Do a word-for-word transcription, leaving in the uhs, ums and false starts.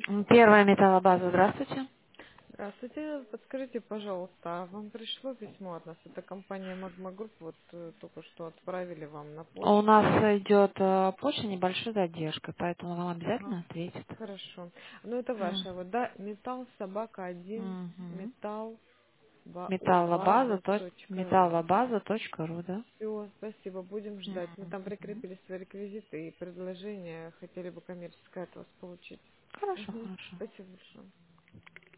Первая металлобаза, здравствуйте. Здравствуйте. Подскажите, пожалуйста, а вам пришло письмо от нас? Это компания Magma Group, вот э, только что отправили вам на У почту. нас идет э, почта небольшой задержкой, поэтому вам Ага, обязательно ответит. хорошо. Ну, это М. ваша, вот, да? Металл собака один, Мгм. металл ба- ой, Металлобаза, база то- точка ру. металлобаза точка ру, да? Все, спасибо, будем ждать. Мы там Мгм. прикрепили свои реквизиты и предложения, хотели бы коммерческое от вас получить. Хорошо, Угу. хорошо. Спасибо большое.